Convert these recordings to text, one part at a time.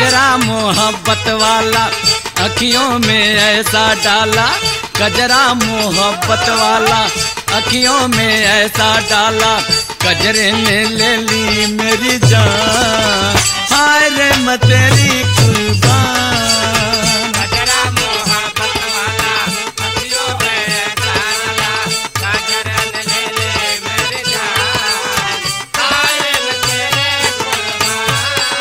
कजरा मोहब्बत वाला अखियों में ऐसा डाला, कजरा मोहब्बत वाला अखियों में ऐसा डाला, कजरे में ले ली मेरी जान, हाय रे मैं तेरी कुर्बान। कजरा मोहब्बत वाला अखियों में ऐसा डाला, कजरे में ले ली मेरी जान, हाय रे मैं तेरी कुर्बान।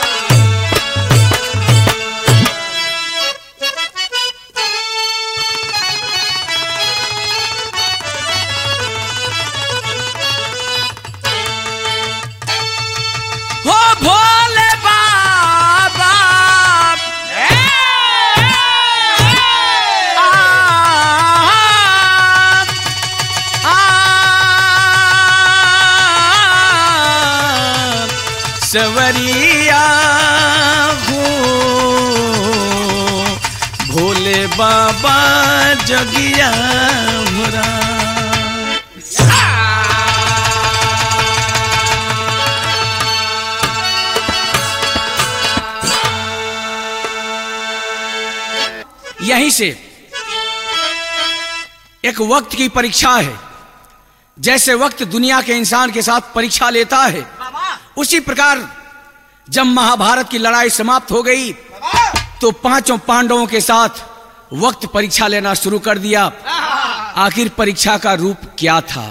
हो भोले बाबा सवरिया हो, भोले बाबा जगिया भरा। यहीं से एक वक्त की परीक्षा है। जैसे वक्त दुनिया के इंसान के साथ परीक्षा लेता है, उसी प्रकार जब महाभारत की लड़ाई समाप्त हो गई तो पांचों पांडवों के साथ वक्त परीक्षा लेना शुरू कर दिया। आखिर परीक्षा का रूप क्या था?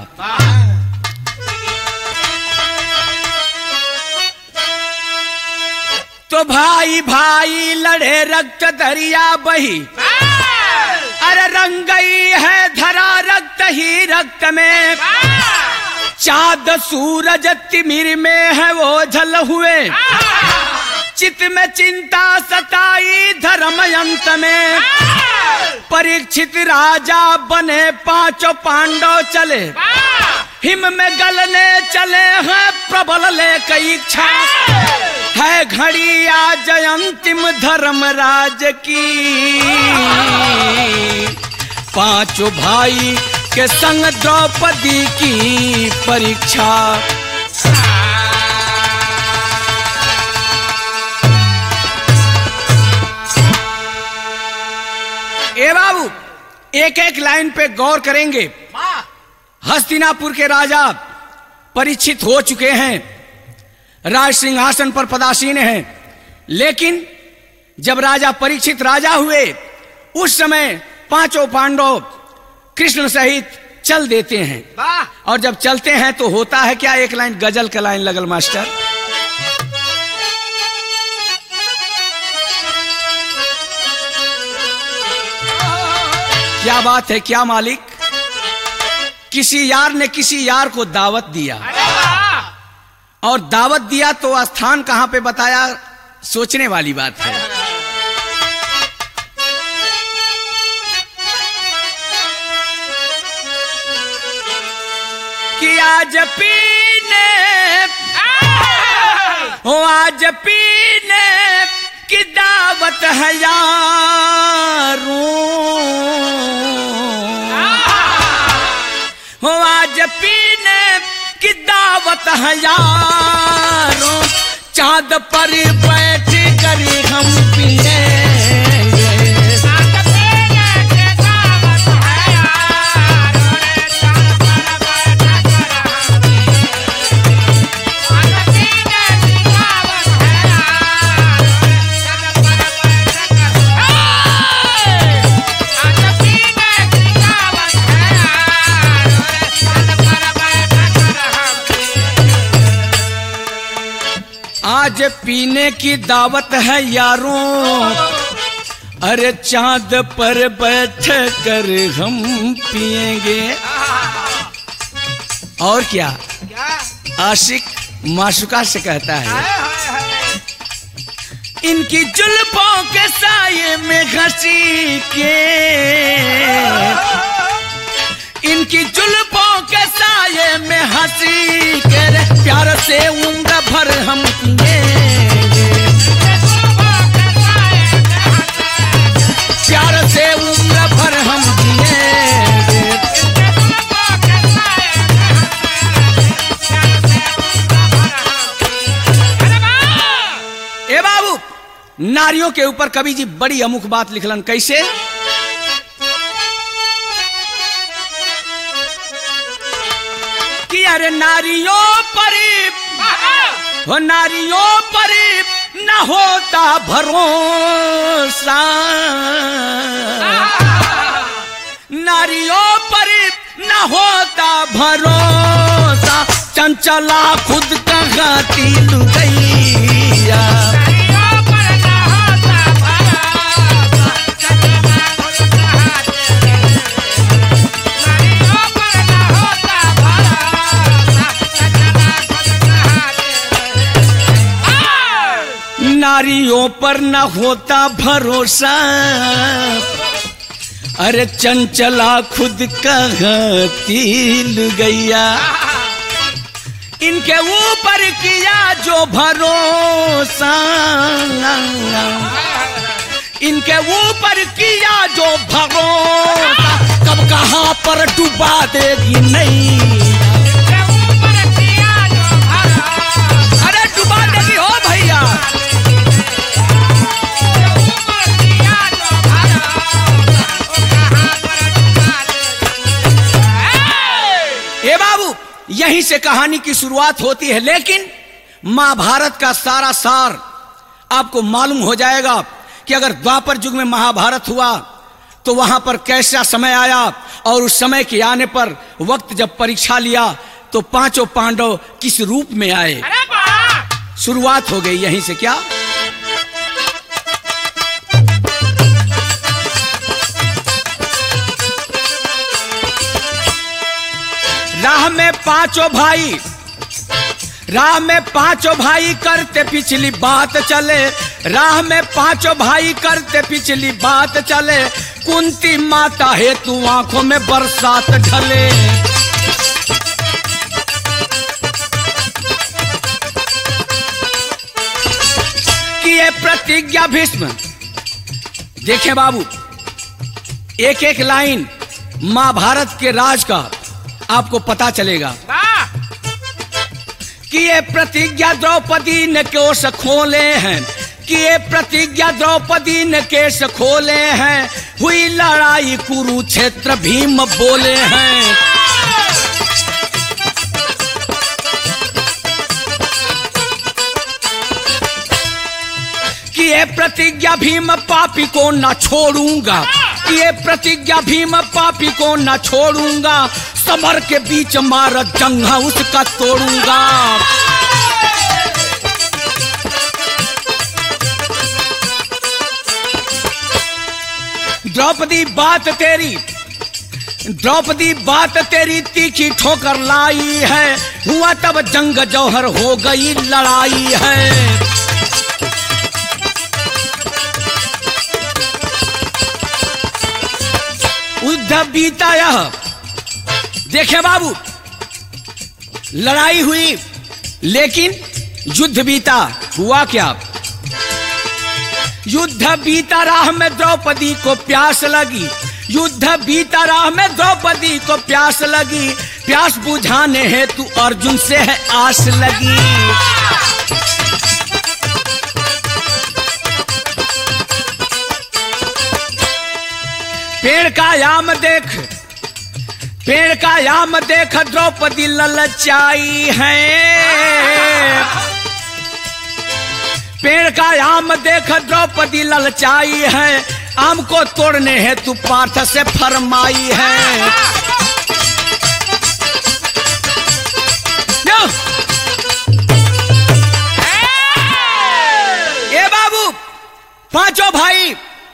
तो भाई भाई लड़े, रक्त दरिया बही, अरे रंग गई है धरा रक्त ही रक्त में, चाँद सूरज तिमिर में है वो झल हुए, चित में चिंता सताई धर्म अंत में, परीक्षित राजा बने पांचों पांडव चले, हिम में गलने चले हैं प्रबल ले कई इच्छा, है घड़ी आज अंतिम धर्मराज की, पांचों भाई के संग द्रौपदी की परीक्षा। ए बाबू, एक एक लाइन पे गौर करेंगे। हस्तिनापुर के राजा परीक्षित हो चुके हैं, राज सिंहासन पर पदासीन हैं, लेकिन जब राजा परीक्षित राजा हुए उस समय पांचों पांडव कृष्ण सहित चल देते हैं। और जब चलते हैं तो होता है क्या? एक लाइन गजल का लाइन लगल मास्टर। क्या बात है, क्या मालिक? किसी यार ने किसी यार को दावत दिया, और दावत दिया तो स्थान कहां पे बताया, सोचने वाली बात है। कि आज पीने हो, आज पीने की दावत है यारों, हो आज पीने की दावत है यारों, चाँद पर बैठ कर हम पिएंगे, आज पीने की दावत है यारों, अरे चांद पर बैठ कर हम पिएंगे। और क्या आशिक माशुका से कहता है, इनकी जुल्फों के साये में घसी के, इनकी जुल्फों के साये में हंसी के, प्यार से उम्र भर हम पिएंगे, प्यार से उम्र भर हम पिएंगे। ए बाबू, नारियों के ऊपर कवि जी बड़ी अमुक बात लिखलन। कैसे? कि अरे नारियों पर न होता भरोसा, नारियों पर न होता भरोसा, चंचला खुद कहती लुगैया। नारियों पर न होता भरोसा, अरे चंचला खुद कहती लुगैया। इनके ऊपर किया जो भरोसा, इनके ऊपर किया जो भरोसा, कब कहाँ पर डुबा देगी नहीं। अरे डुबा देगी हो भैया। ए बाबू, यहीं से कहानी की शुरुआत होती है, लेकिन महाभारत का सारा सार आपको मालूम हो जाएगा कि अगर द्वापर युग में महाभारत हुआ तो वहां पर कैसा समय आया, और उस समय के आने पर वक्त जब परीक्षा लिया तो पांचों पांडव किस रूप में आए। शुरुआत हो गई यहीं से। क्या? राह में पांचों भाई करते पिछली बात चले, राह में पांचों भाई करते पिछली बात चले, कुंती माता हेतु आंखों में बरसात ढले। किए प्रतिज्ञा भीष्म। देखें बाबू, एक एक लाइन महाभारत के राज का आपको पता चलेगा। कि ये प्रतिज्ञा द्रौपदी ने केश खोले हैं, कि ये प्रतिज्ञा द्रौपदी ने केश खोले हैं, हुई लड़ाई कुरुक्षेत्र भीम बोले हैं। कि ये प्रतिज्ञा भीम पापी को न छोड़ूंगा, कि ये प्रतिज्ञा भीम पापी को न छोड़ूंगा, समर के बीच मारा जंघा उसका तोड़ूंगा। द्रौपदी बात तेरी तीखी ठोकर लाई है, हुआ तब जंग जौहर हो गई लड़ाई है। युद्ध बीता यह। देखे बाबू, लड़ाई हुई लेकिन युद्ध बीता। हुआ क्या? युद्ध बीता राह में द्रौपदी को प्यास लगी, युद्ध बीता राह में द्रौपदी को प्यास लगी, प्यास बुझाने हेतु अर्जुन से है आस लगी। पेड़ का याम देख द्रौपदी ललचाई है, पेड़ का आम देख द्रौपदी ललचाई है, आम को तोड़ने हेतु पार्थ से फरमाई है। ये बाबू, पांचों भाई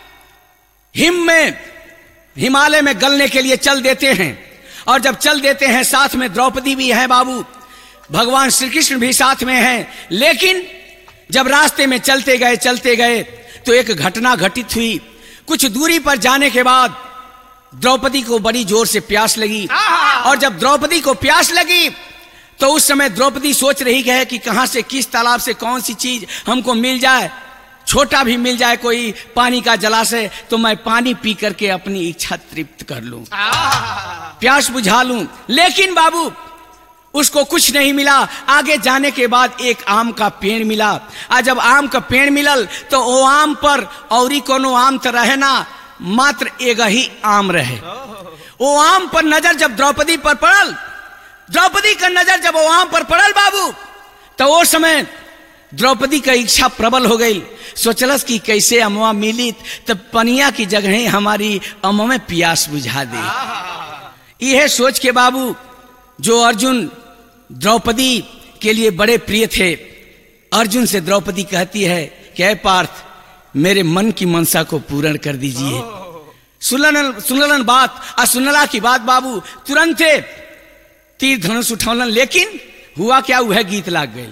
हिमालय में गलने के लिए चल देते हैं, और जब चल देते हैं साथ में द्रौपदी भी है बाबू, भगवान श्री कृष्ण भी साथ में हैं। लेकिन जब रास्ते में चलते गए तो एक घटना घटित हुई। कुछ दूरी पर जाने के बाद द्रौपदी को बड़ी जोर से प्यास लगी, और जब द्रौपदी को प्यास लगी तो उस समय द्रौपदी सोच रही है कि कहां से, किस तालाब से कौन सी चीज हमको मिल जाए, छोटा भी मिल जाए कोई पानी का जलाशय, तो मैं पानी पी करके अपनी इच्छा तृप्त कर लूं, प्यास बुझा लूं। लेकिन बाबू उसको कुछ नहीं मिला। आगे जाने के बाद एक आम का पेड़ मिला। और जब आम का पेड़ मिलल तो वो आम पर औरी कोनो आम तो रहे ना, मात्र एक ही आम रहे। वो आम पर नजर जब द्रौपदी पर पड़ल, द्रौपदी का नजर जब वो आम पर पड़ल बाबू, तो वो समय द्रौपदी का इच्छा प्रबल हो गई। सोचलस कि कैसे अमवा मिली तब पनिया की जगह हमारी अमवा में प्यास बुझा दे। यह सोच के बाबू जो अर्जुन द्रौपदी के लिए बड़े प्रिय थे, अर्जुन से द्रौपदी कहती है कि हे पार्थ, मेरे मन की मनसा को पूर्ण कर दीजिए। सुनलन बात, और सुनला की बात बाबू तुरंत तीर धनुष उठौलन। लेकिन हुआ क्या, वह गीत लाग गई।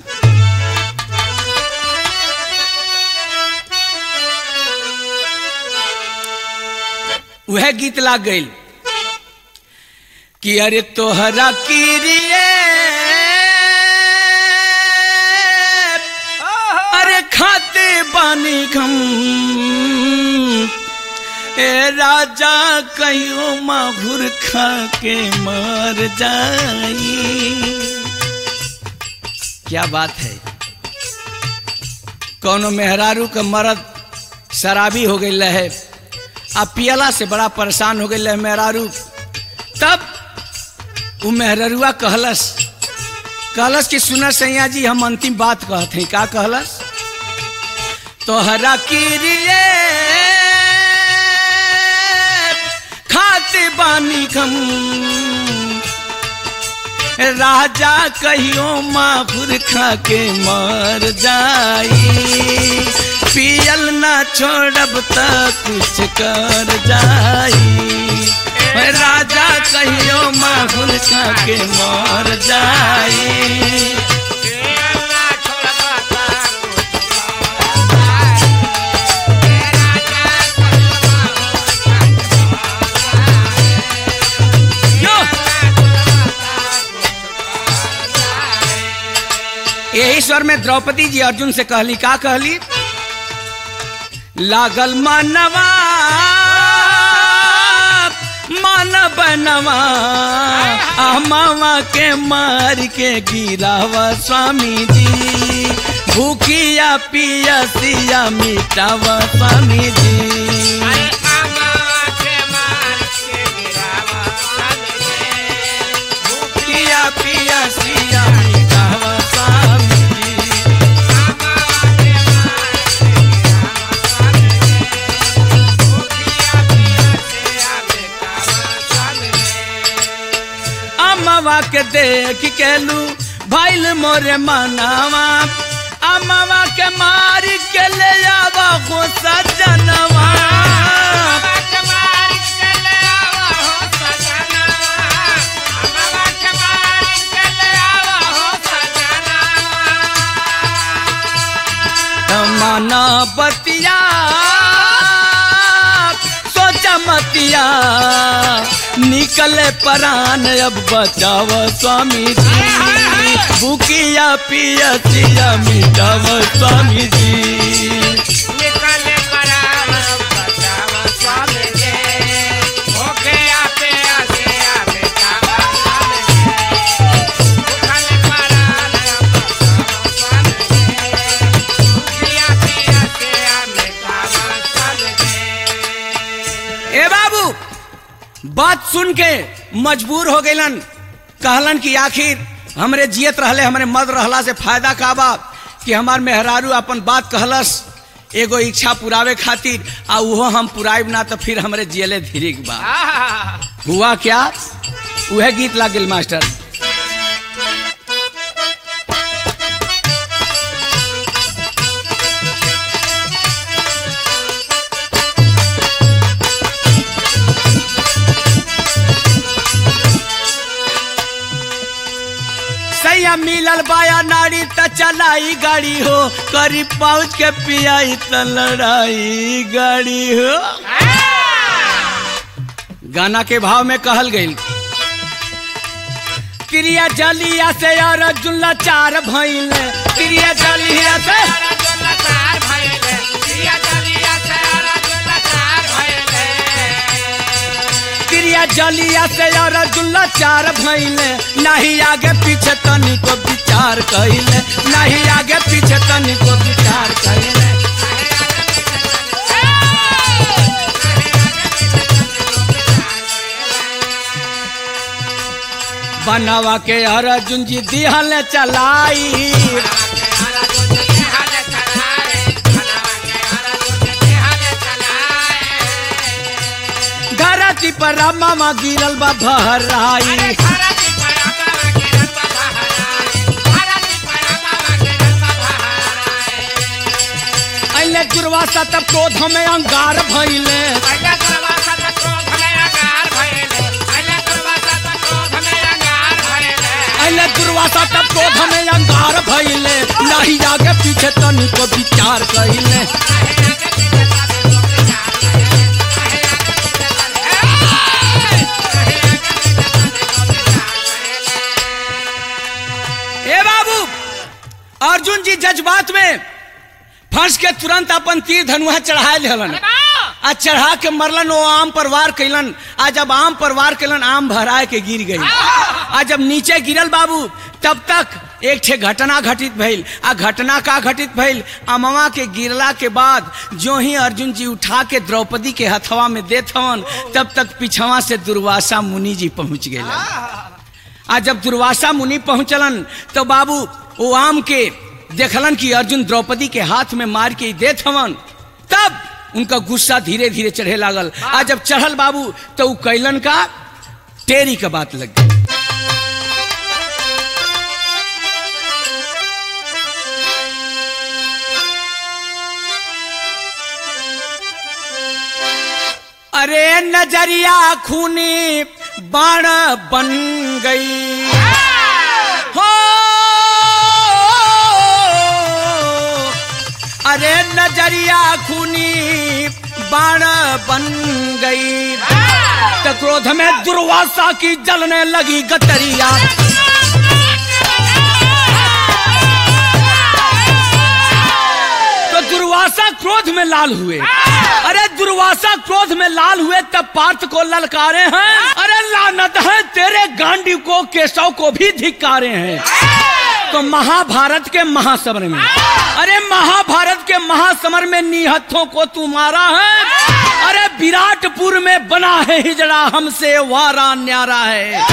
वह गीत लाग गई कि अरे तोहरा कीरिए अरे खाते बानी हम, ए राजा कहियो माहुर खा के मर जाई। क्या बात है, कौनो मेहरारू का मर्द शराबी हो गई है, अब पियला से बड़ा परेशान हो गई मेहरारू। तब वो मेहररुआ कहलस कि सुना सैया जी, हम अंतिम बात कहते हैं। का कहलस, तोहरा कीरिए खाते बानी हम, राजा कहियो माहुर खा के मर जाई। पियल ना छोड़ब तक कुछ कर जाई। राजा कहियो माहुर खा के मर जाई। यही स्वर में द्रौपदी जी अर्जुन से कहली। का कहली, लागल मानवा मानव नवा, अमावा के मार के गिरावा स्वामी जी। भूखिया पियसिया मिटावा स्वामी जी। भूखिया पियसिया मिटावा स्वामी जी। अम्मावा के देख केलू भइल मोरे मनावा, अम्मावा के मार के ले आवा हो सजनवा। माना बतिया सोचा मतिया, निकले परान अब बचाव स्वामी जी। भूखिया पियसिया मिटाव स्वामी जी। निकले परान बचाव स्वामी जी। भूखिया पियसिया मिटाव स्वामी जी। निकले परान बचाव स्वामी जी। भूखिया पियसिया मिटाव स्वामी जी। ए बाबू, बात सुन के मजबूर हो गईलन। कहलन कि आखिर हमरे जियत रहले, हमरे मर रहला से फायदा का बा कि हमार मेहरारू अपन बात कहलस एगो इच्छा पुरावे खातिर, आ उहो हम पुराइब ना तो फिर हमरे जियले धीरिक बा। हुआ क्या, वह गीत लाग गेल मास्टर। मिलल बाया नाड़ी त चलाई गाड़ी हो, करी पहुंच के पियाई त लड़ाई गाड़ी हो। गाना के भाव में कहल गई, क्रिया जलिया से अर्जुन लाचार भइल। क्रिया जलिया से क्रिया जलिया से अर्जुन लाचार भइले, नहीं आगे पीछे तनिको विचार कइले, नहीं आगे पीछे तनिको विचार कइले। बनवा के अर्जुन जी दिहल चलाई, धरती पर रामा गिरल बा भराई। अइले दुर्वासा तब क्रोध में अंगार भइले, अइले दुर्वासा तब क्रोध में अंगार भइले, नहीं आगे पीछे तनिको विचार कइले। अर्जुन जी जज्बात में फंस के तुरंत अपन तीर धनुहा चढ़ाए लेलन, आ चढ़ा के मरलन। वो आम पर वार कैलन, आ जब आम पर वार कैलन आम भराए के गिर गई। आ जब नीचे गिरल बाबू तब तक एक ठे घटना घटित भइल। आ घटना का घटित भइल, अमवा के गिरला के बाद जो ही अर्जुन जी उठा के द्रौपदी के हथवा में देत हवन, तब तक पिछवा से दुर्वासा मुनि जी पहुंच गए। आ जब दुर्वासा मुनि पहुंचलन तो बाबू वो आम के देखलन कि अर्जुन द्रौपदी के हाथ में मार के देत हवन, तब उनका गुस्सा धीरे धीरे चढ़े लागल। आ जब चढ़ल बाबू तो वो कैलन का टेरी का बात लग गई। अरे नजरिया खूनी बाण बन गई हो, अरे नजरिया खूनी बाण बन गई। तो क्रोध में दुर्वासा की जलने लगी गतरिया, तो दुर्वासा क्रोध में लाल हुए। अरे दुर्वासा क्रोध में लाल हुए तब पार्थ को ललकारे हैं, अरे लानत है तेरे गांडी को, केशव को भी धिक्कारे हैं। तो महाभारत के महासमर में, अरे महाभारत के महासमर में निहत्थों को तू मारा है। अरे विराटपुर में बना है हिजड़ा, हमसे वारा न्यारा है।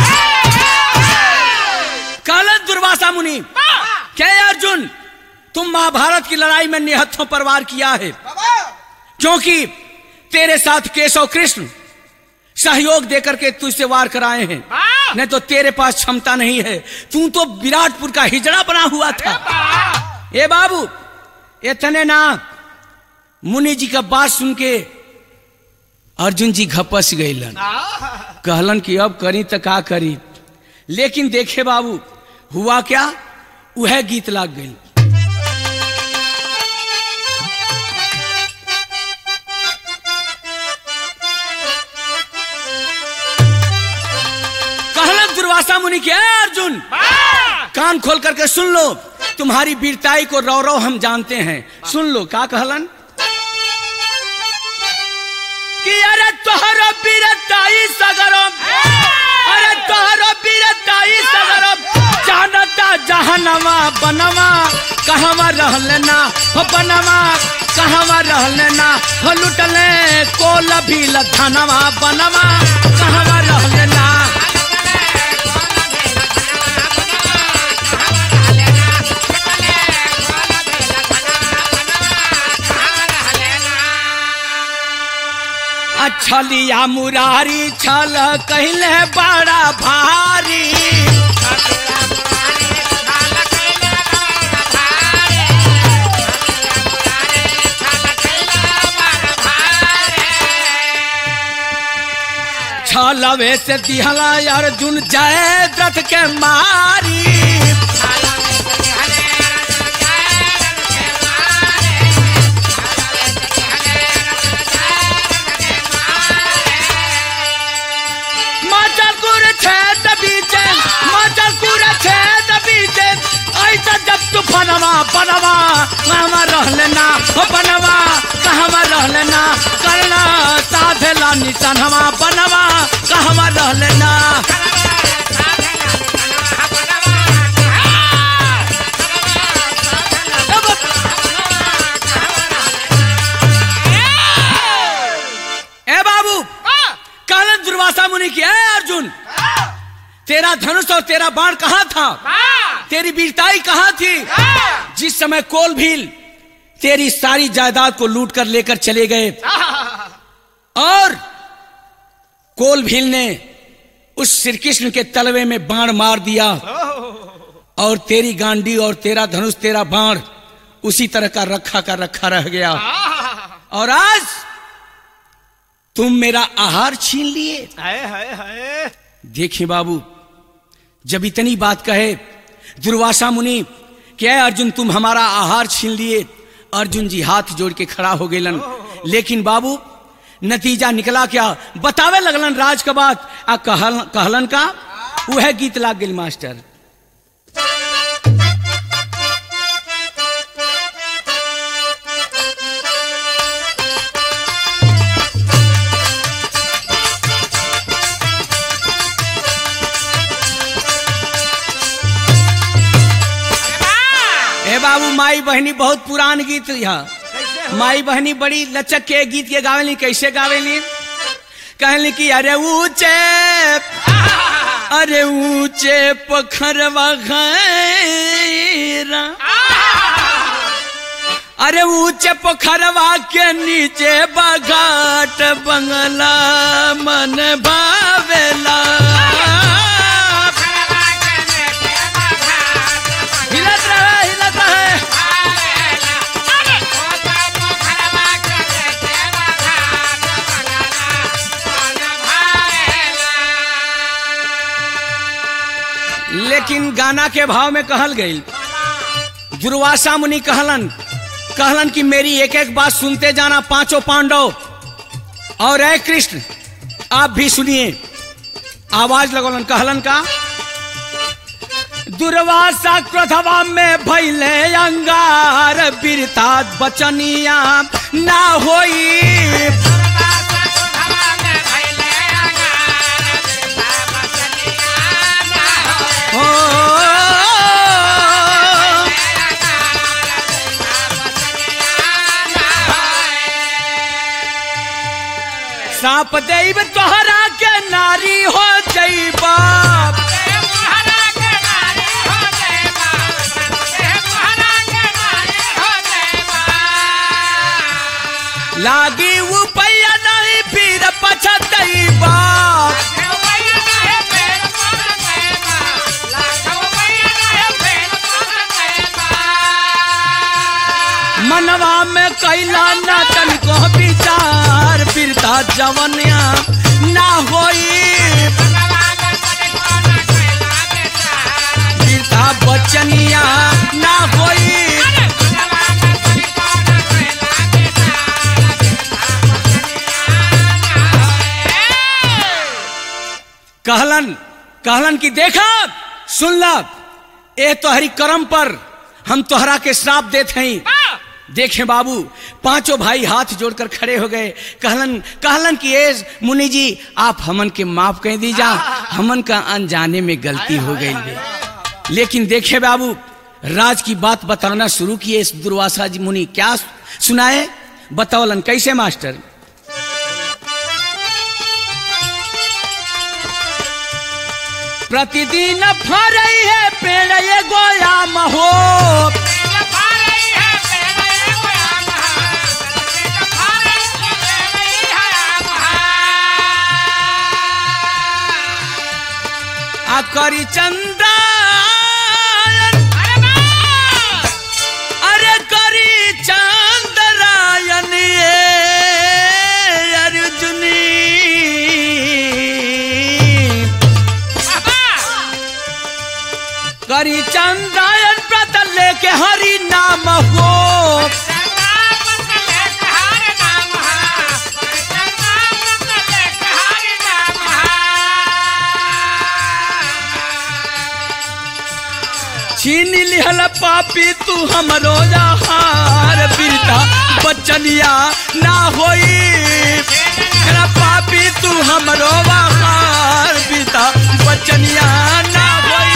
कल दुर्वासा मुनि क्या अर्जुन तुम महाभारत की लड़ाई में निहत्थों पर वार किया है, क्योंकि तेरे साथ केशव कृष्ण सहयोग देकर के तुझसे वार कराए हैं, नहीं तो तेरे पास क्षमता नहीं है। तू तो विराटपुर का हिजड़ा बना हुआ था। ए बाबू इतने ना, मुनि जी का बात सुन के अर्जुन जी घपस गईलन, कहलन कि अब करी तो का करी। लेकिन देखे बाबू हुआ क्या, वह गीत लाग गई। दुर्वासा मुनि के अर्जुन कान खोल करके सुन लो, तुम्हारी वीरताई को रौ रौ हम जानते हैं। सुन लो का कहलन कि अरे तोहरो वीरताई सगरम, अरे तोहरो वीरताई सगरम, जानता जहनवा बनवा कहवा रहलना हो, बनवा कहवा रहलना हो, लुटले कोल भी लधनवा बनवा कहवा रहलना। छलिया मुरारी छल कहले बड़ा भारी, छलवे से दिहला अर्जुन जयद्रथ के मारी। बनवा बनवा कहवा रहलना हो, बनवा कहवा रहलना, करना साधेला निशानवा बनवा कहवा तेरा धनुष और तेरा बाण कहां था? तेरी वीरताई कहां थी? जिस समय कोल भील तेरी सारी जायदाद को लूट कर लेकर चले गए और कोल भील ने उस श्री कृष्ण के तलवे में बाण मार दिया और तेरी गांडी और तेरा धनुष तेरा बाण उसी तरह का रखा रह गया। और आज तुम मेरा आहार छीन लिए। देखिए बाबू, जब इतनी बात कहे दुर्वासा मुनि कि अर्जुन तुम हमारा आहार छीन लिए, अर्जुन जी हाथ जोड़ के खड़ा हो गए। लेकिन बाबू नतीजा निकला क्या? बतावे लगलन राज का बात आ कहलन का वह गीत लाग गई मास्टर। बाबू माई बहनी बहुत पुरान गीत यह। माई बहनी बड़ी लचक के गीत के गावेली। कैसे गावेली? कहली कि अरे ऊंचे पोखरवा घेरा, अरे ऊंचे पोखरवा के नीचे बघाट बंगला मन भावेला। लेकिन गाना के भाव में कहल गई। दुर्वासा मुनि कहलन कि मेरी एक एक बात सुनते जाना पांचों पांडव और ऐ कृष्ण आप भी सुनिए। आवाज लगोलन कहलन का दुर्वासा क्रोधवा में भइले अंगार, वीरता बचनिया ना होई। साप देव तोहरा के नारी हो जइबा, लागी उपैया नहीं फिर पछतइबा। मनवा में कैला ना तनिको विचार, वीरता जवनिया ना होई। वीरता बचनिया ना होई। कहलन कि देखा सुन ला, ए तोहरी कर्म पर हम तोहरा के श्राप देते हैं। देखें बाबू पांचों भाई हाथ जोड़कर खड़े हो गए। कहलन कि ए मुनि जी आप हमन के माफ कर दीजा, हमन का अनजाने में गलती हो गई। लेकिन देखे बाबू राज की बात बताना शुरू किए। इस दुर्वासा जी मुनि क्या सुनाए बतावलन कैसे मास्टर? प्रतिदिन फरई है पेड़ ये गोया महो, करी चंद्रायन, अरे करी चंद्रायन ये अर्जुनी, करी चंद्रायन व्रत लेके हरि नाम हो। छीन लिहल पापी तू हमरो आहार, वीरता बचनिया ना होई। पापी तू हमरो आहार, वीरता बचनिया ना होई।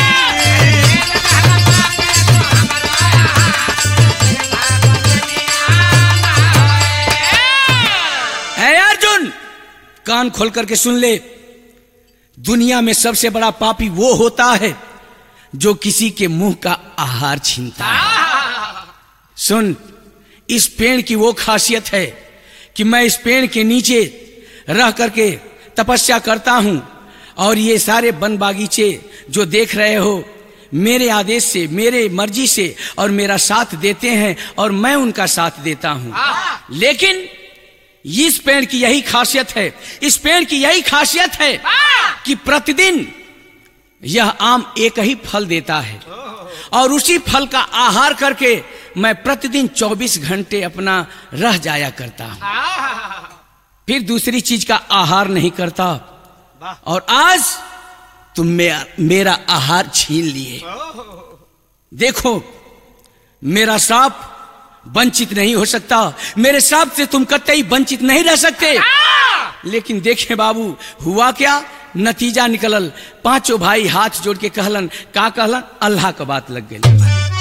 है अर्जुन कान खोल करके सुन ले। दुनिया में सबसे बड़ा पापी वो होता है जो किसी के मुंह का आहार छीनता है। सुन, इस पेड़ की वो खासियत है कि मैं इस पेड़ के नीचे रह करके तपस्या करता हूं और ये सारे वन बागीचे जो देख रहे हो मेरे आदेश से, मेरे मर्जी से और मेरा साथ देते हैं और मैं उनका साथ देता हूं। लेकिन इस पेड़ की यही खासियत है, इस पेड़ की यही खासियत है कि प्रतिदिन यह आम एक ही फल देता है और उसी फल का आहार करके मैं प्रतिदिन 24 घंटे अपना रह जाया करता हूं, फिर दूसरी चीज का आहार नहीं करता। और आज तुम मेरा आहार छीन लिए। देखो, मेरा श्राप वंचित नहीं हो सकता, मेरे श्राप से तुम कतई वंचित नहीं रह सकते। लेकिन देखे बाबू, हुआ क्या, नतीजा निकलल। पांचों भाई हाथ जोड़ के कहलन, का कहलन, अल्लाह का बात लग गई।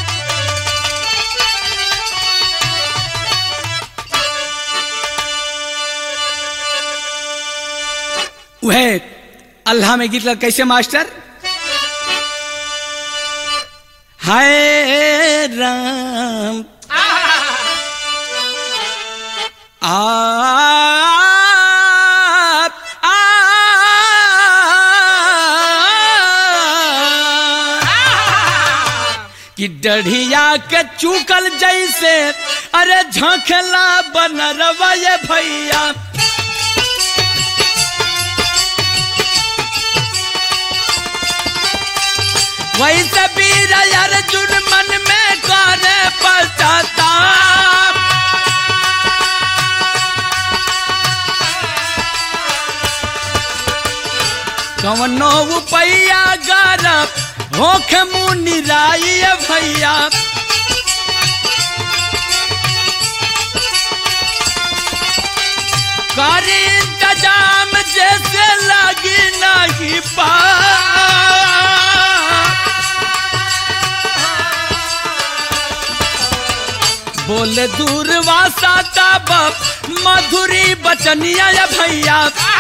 वह अल्लाह में गीत लग कैसे मास्टर, हाय राम कि डढ़िया के चूकल जैसे अरे झांखला बनरवा ये भैया, वैसे वीर अर्जुन मन में करे पश्चाताप। कवनो उपैया गरब होख मुनि राई भैया, कारी इंतजाम जैसे लगी नहीं पा। बोले दूरवासा तब मधुरी बचनिया या भैया,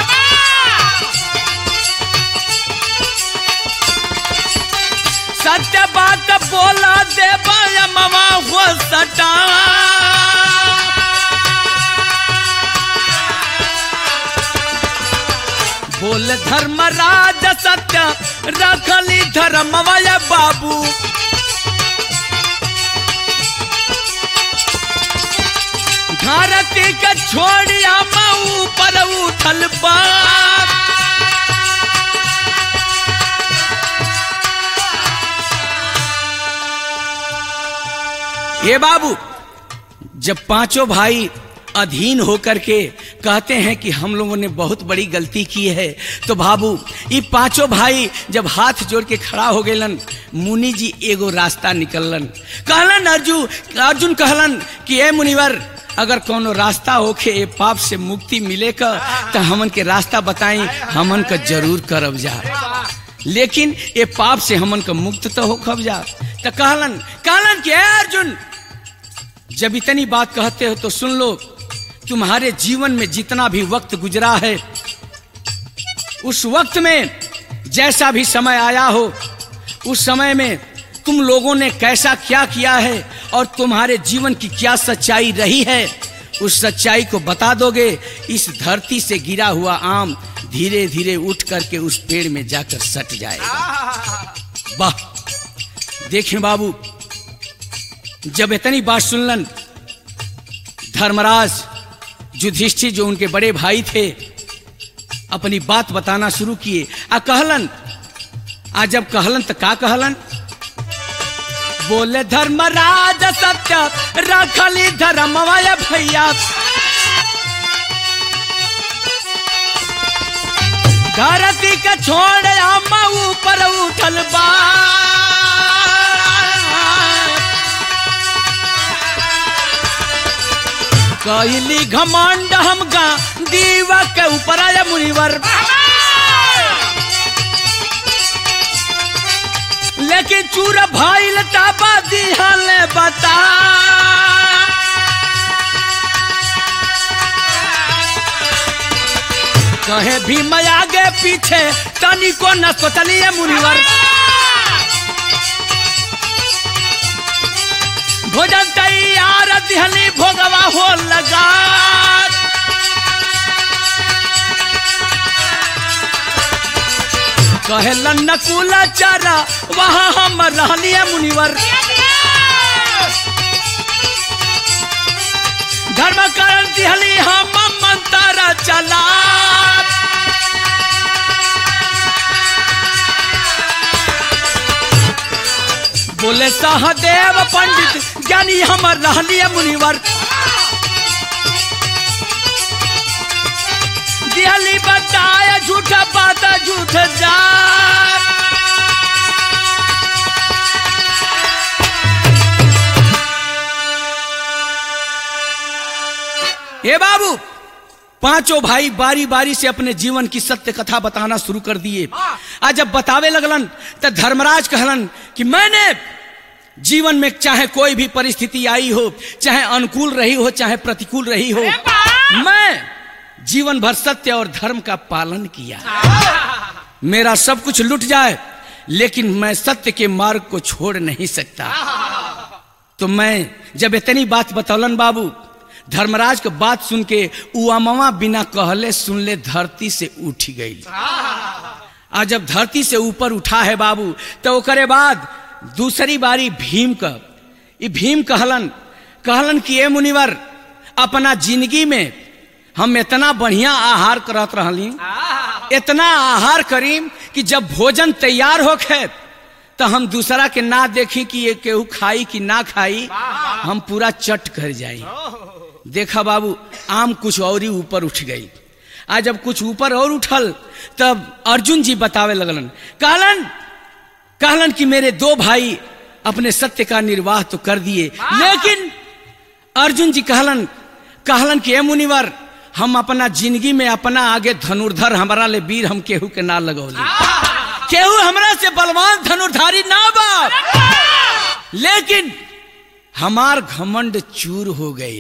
सत्य बात बोला देवा मवा हो सटा। बोले धर्मराज सत्य रखली धर्मवा या बाबू, भारती के छोड़िया मऊ पर उठल बात। ये बाबू, जब पांचों भाई अधीन होकर के कहते हैं कि हम लोगों ने बहुत बड़ी गलती की है, तो बाबू ये पांचों भाई जब हाथ जोड़ के खड़ा हो गए, मुनि जी एगो रास्ता निकलन। कहलन अर्जुन कहलन कि ए मुनिवर, अगर कोनो रास्ता होके ए पाप से मुक्ति मिले का तो हमन के रास्ता बताई, हमन का जरूर करब जा, लेकिन ए पाप से हमन का मुक्त तो हो खब जा। तो कहलन कि अर्जुन, जब इतनी बात कहते हो तो सुन लो, तुम्हारे जीवन में जितना भी वक्त गुजरा है, उस वक्त में जैसा भी समय आया हो, उस समय में तुम लोगों ने कैसा क्या किया है और तुम्हारे जीवन की क्या सच्चाई रही है, उस सच्चाई को बता दोगे। इस धरती से गिरा हुआ आम धीरे धीरे उठ करके उस पेड़ में जाकर सट जाएगा। वाह, देखें बाबू, जब इतनी बात सुनलन, धर्मराज युधिष्ठिर जो उनके बड़े भाई थे अपनी बात बताना शुरू किए। कहलन, जब कहलन तो का कहलन, बोले धर्मराज सत्य रखली धर्मवा या भैया, धरती के छोड़ मऊ पर उठल बा। कहली घमंड हम गा दीवा के ऊपर आया मुनिवर, लेकिन चूर भाई लटाबा दिहाले बता। कहे भीम आगे पीछे तनी को न सोचलिए मुनिवर। भोजन तैयार दिहली भोगवा हो लगा। कहेलन नकुला चारा वहाँ हम रहलिए मुनिवर। धर्म कारण दिहली हम मंत्र चला। बोले सहदेव पंडित ज्ञानी हम रहलिए मुनिवर। दिहली बताया झूठा बात झूठ जा। हे बाबू, पांचों भाई बारी बारी से अपने जीवन की सत्य कथा बताना शुरू कर दिए। आज जब बतावे लगलन तो धर्मराज कहलन कि मैंने जीवन में चाहे कोई भी परिस्थिति आई हो, चाहे अनुकूल रही हो चाहे प्रतिकूल रही हो, मैं जीवन भर सत्य और धर्म का पालन किया। मेरा सब कुछ लुट जाए लेकिन मैं सत्य के मार्ग को छोड़ नहीं सकता। तो मैं जब इतनी बात बतौलन बाबू, धर्मराज की बात सुन के उमवा बिना कहले सुनले धरती से उठ गई। आज जब धरती से ऊपर उठा है बाबू तो ओकरे बाद दूसरी बारी भीम का। भीम कहलन कि ए मुनिवर, अपना जिंदगी में हम इतना बढ़िया आहार करत रहली, इतना आहार करीम कि जब भोजन तैयार होखे तो हम दूसरा के ना देखी कि ये केहू खाई कि ना खाई, हम पूरा चट कर जाई। देखा बाबू, आम कुछ और ही ऊपर उठ गई। आज जब कुछ ऊपर और उठल तब अर्जुन जी बतावे लगलन। कहलन कि मेरे दो भाई अपने सत्य का निर्वाह तो कर दिए, लेकिन अर्जुन जी कहलन कि ए मुनिवर, हम अपना जिंदगी में अपना आगे धनुर्धर हमारा ले वीर हम केहू के ना लगौली। केहू हमरा से बलवान धनुर्धारी ना बा, लेकिन हमार घमंड चूर हो गई।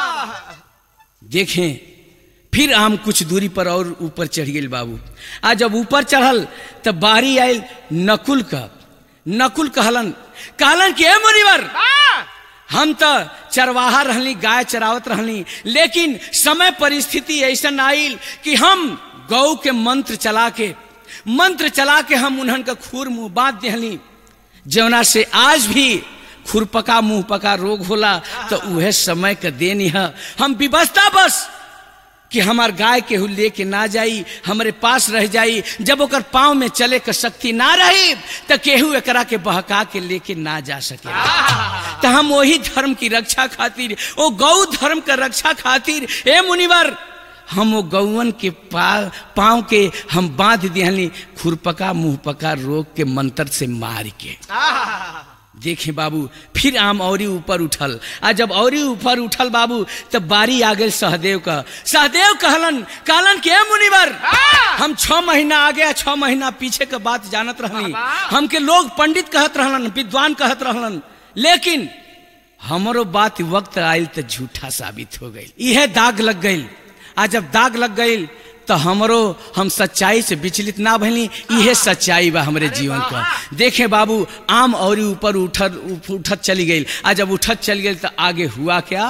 देखें फिर हम कुछ दूरी पर और ऊपर चढ़ गए बाबू। आज जब ऊपर चढ़ल तब बारी आयल नकुल का। नकुल कहलन कि ए मुनिवर, हम तो चरवाहा रहली, गाय चरावत रहली, लेकिन समय परिस्थिति ऐसा आयल कि हम गौ के मंत्र चला के हम उन्हन का खूर मुंह बांध देहली, जवना से आज भी खुरपका मुंह पका रोग होला। तो वह समय का देनी है, हम विवस्था बस कि हमार गाय केहू लेके ना जाई, हमारे पास रह जाई। जब ओकर पाँव में चले का शक्ति ना रही तो केहू एकरा के बहका के लेके ना जा सके। तो हम वही धर्म की रक्षा खातिर, वो गौ धर्म का रक्षा खातिर ए मुनिवर, हम वो गौवन के पाँव के हम बांध दिहली खुरपका मुंह पका रोग के मंत्र से मार के। देखें बाबू, फिर आम औरी ऊपर उठल। आज जब औरी ऊपर उठल बाबू तब बारी आ गई सहदेव का। सहदेव कहलन कि ए मुनिवर, हम 6 महीना आगे 6 महीना पीछे का बात जानत रहनी। हमके लोग पंडित कहत रहलन, विद्वान कहत रहलन, लेकिन हमरो बात वक्त आयल तो झूठा साबित हो गई। यह दाग लग गई। आज जब दाग लग गई तो हम सच्चाई से विचलित ना भइली। यह सच्चाई बा हमरे जीवन का। देखे बाबू, आम और ऊपर उठत चली गई। आज जब उठत चली गई तो आगे हुआ क्या?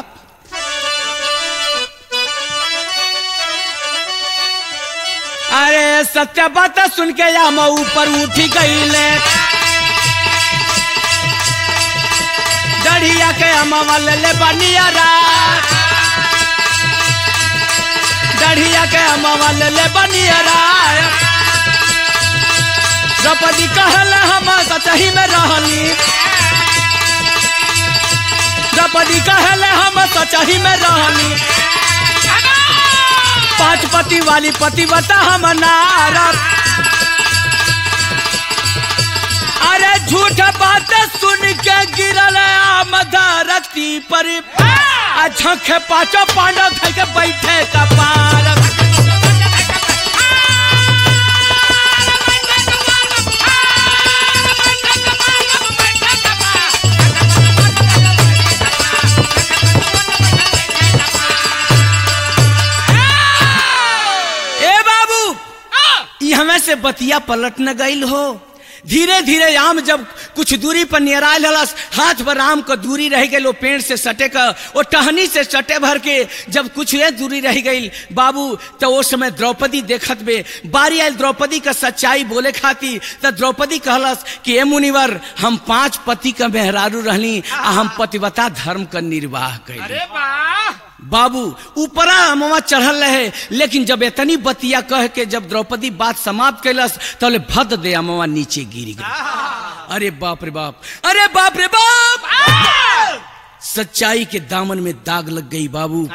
अरे सत्य बात सुन के आम ऊपर उठी गई ले, डढ़िया के अमवा ले बनिया रात, डढ़िया के अमवा ले बनिया रात। द्रौपदी कहला हम सचही में रहली, द्रौपदी कहले हम सचही में रहली। 5 पति वाली पतिव्रता हम नारद। अरे झूठ बात सुन के गिरल आम धरती पर, झंखे 5 पांडव थे के बैठे कपार। ए बाबू, से बतिया पलट न गईल हो। धीरे धीरे आम जब कुछ दूरी पर नियरायल हलस, हाथ भर आम को दूरी रह गई, पेड़ से सटे का वो टहनी से सटे भर के जब कुछ ये दूरी रह गई बाबू, तो वो समय द्रौपदी देखत बे बारी आयल द्रौपदी का सच्चाई बोले खाती। तो द्रौपदी कहलस कि ए मुनिवर, हम 5 पति का मेहरारू रहली, हम पतिव्रता धर्म का निर्वाह कैली। बाबू ऊपरा अमवा चढ़ल रहे, लेकिन जब इतनी बतिया कह के जब द्रौपदी बात समाप्त कैलस तो भद दे अमवा नीचे गिर गई। अरे बाप रे बाप, अरे बाप रे बाप, सच्चाई के दामन में दाग लग गई बाबू।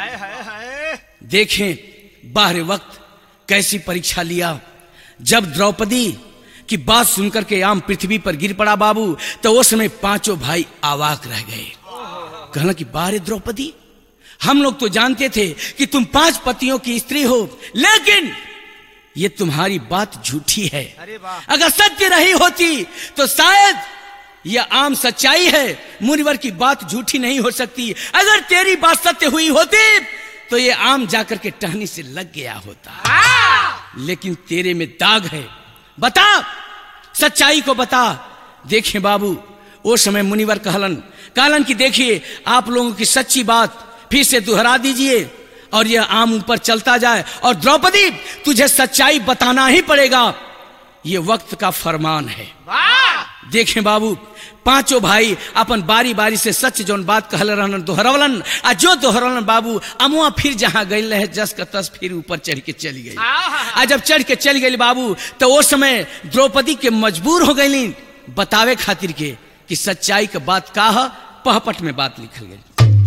देखें बाहर वक्त कैसी परीक्षा लिया। जब द्रौपदी की बात सुनकर के आम पृथ्वी पर गिर पड़ा बाबू, तो उस समय 5 भाई अवाक रह गए। कहना कि बारे द्रौपदी, हम लोग तो जानते थे कि तुम 5 पतियों की स्त्री हो, लेकिन ये तुम्हारी बात झूठी है। अगर सत्य रही होती तो शायद यह आम सच्चाई है, मुनिवर की बात झूठी नहीं हो सकती। अगर तेरी बात सत्य हुई होती तो ये आम जाकर के टहनी से लग गया होता, लेकिन तेरे में दाग है। बता, सच्चाई को बता। देखें बाबू, वो समय मुनिवर कहलन कि देखिए, आप लोगों की सच्ची बात फिर से दोहरा दीजिए और यह आम ऊपर चलता जाए। और द्रौपदी, तुझे सच्चाई बताना ही पड़ेगा, यह वक्त का फरमान है। देखें बाबू, 5 भाई अपन बारी बारी से सच जोन बात कहल रहन दोहरवलन, आ जो दोहरवलन बाबू, अमुआ फिर जहां गई रहे जस का तस फिर ऊपर चढ़ के चली गई। आ जब चढ़ के चली गई बाबू, तो वो समय द्रौपदी के मजबूर हो गई बतावे खातिर के कि सच्चाई का बात का है। पहपट में बात लिखल गई।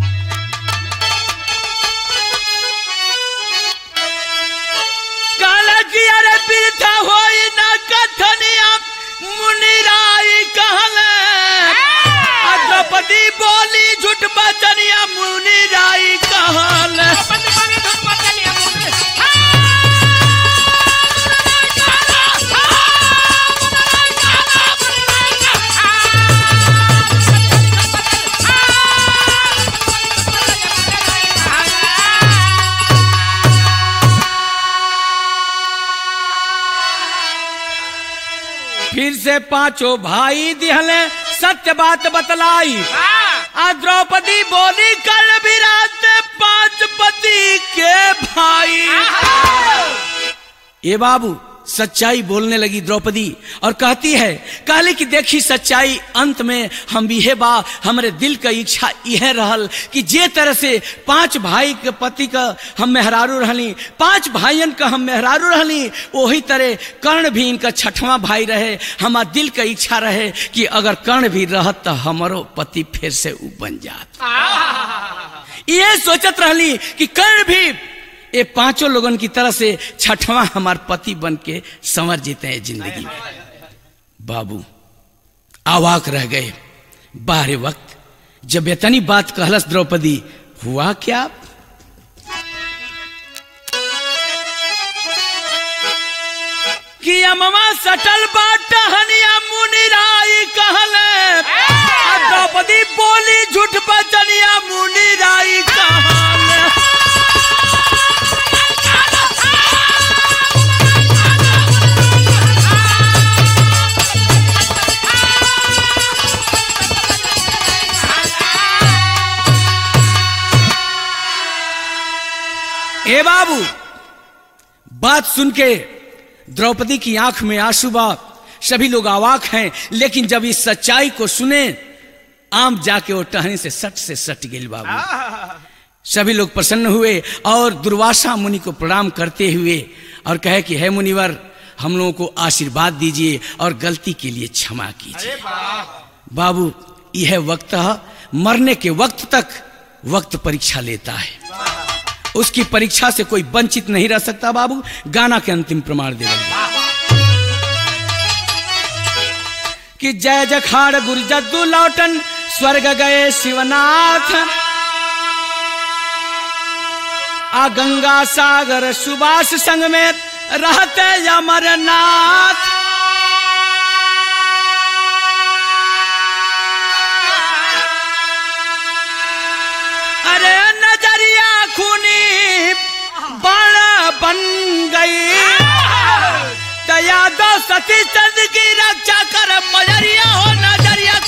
अरे पीता होई ना कथनिया मुनिराई कहले, द्रौपदी बोली झूठ बचनिया मुनिराई कहले। फिर से 5 भाई दिहले सत्य बात बतलाई। द्रौपदी बोली कल भी रात 5 पति के भाई। ये बाबू सच्चाई बोलने लगी द्रौपदी और कहती है, कहले कि देखी सच्चाई अंत में हम भी है बा, हमारे दिल का इच्छा यह रहल कि जे तरह से 5 भाई के पति का हम मेहरारू रहली, 5 भाइयन का हम मेहरारू रहली, वही तरह कर्ण भी इनका 6वां भाई रहे। हमारा दिल का इच्छा रहे कि अगर कर्ण भी रहत तो हमारो पति फिर से उ बन जात। ये सोचत रहली कि कर्ण भी ये 5 लोगन की तरह से 6वां हमार पति बन के संवर जीते हैं जिंदगी में। बाबू अवाक रह गए। बाहर वक्त जब इतनी बात कहलस द्रौपदी, हुआ क्या? कि अमवा सटल बाट हनिया मुनिराई कहले, द्रौपदी बोली झूठ बचनिया मुनिराई कहले। ए बाबू, बात सुन के द्रौपदी की आंख में आंसू बा। सभी लोग अवाक हैं, लेकिन जब इस सच्चाई को सुने, आम जाके वो टहनी से सट गई बाबू। सभी लोग प्रसन्न हुए और दुर्वासा मुनि को प्रणाम करते हुए और कहे कि हे मुनिवर, हम लोगों को आशीर्वाद दीजिए और गलती के लिए क्षमा कीजिए। बाबू यह वक्त है, मरने के वक्त तक वक्त परीक्षा लेता है, उसकी परीक्षा से कोई वंचित नहीं रह सकता। बाबू गाना के अंतिम प्रमाण दे कि जय जखाड़ गुरु जद्दू लौटन स्वर्ग गए शिवनाथ, आ गंगा सागर सुबास संग में रहते अमरनाथ। अरे नजरिया खूनी बड़ा बन गई, दया सती चंद की रक्षा कर मजरिया हो नजरिया